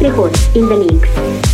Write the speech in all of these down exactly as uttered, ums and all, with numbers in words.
Приход in the mix.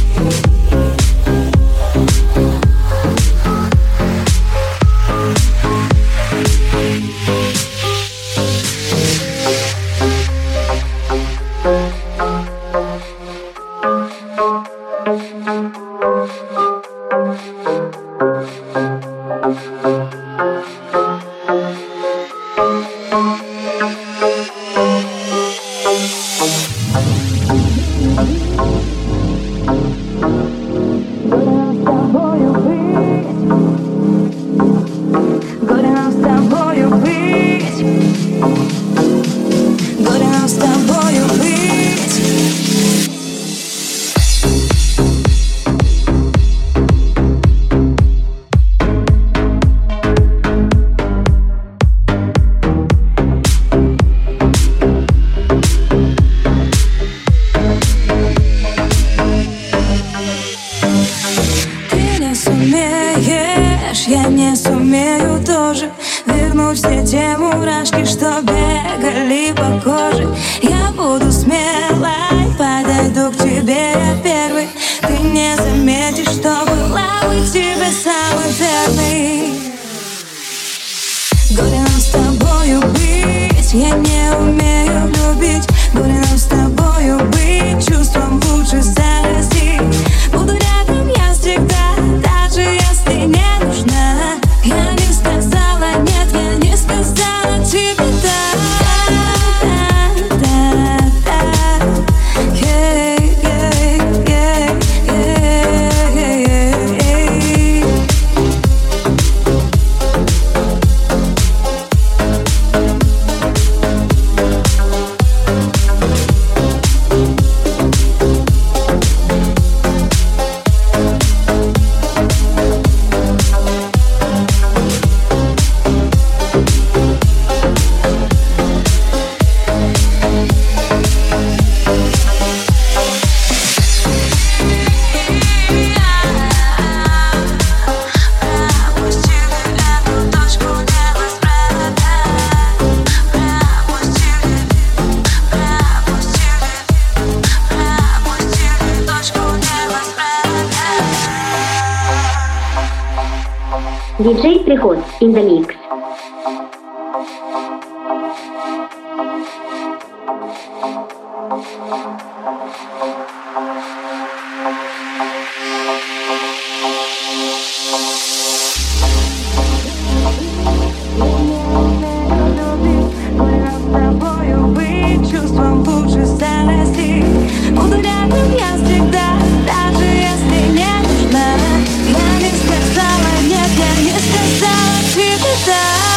Я не сумею тоже вернуть все те мурашки, что бегали по коже. Я буду смелой, подойду к тебе я первый. Ты не заметишь, что была у тебя самый верный. Горе нам с тобою быть, я не умею любить. Горе нам с тобою быть, чувством лучше зарасти. Буду рядом я всегда, даже если не нужна. Я не сказала нет, я не сказала тебе да. Да, да, да. Ей, ей, ей, ей, ей. диджей Приход in the mix. Чувством лучше зарасти. Буду рядом я всегда, даже если не нужна. Я не сказала нет, я не сказала тебе да.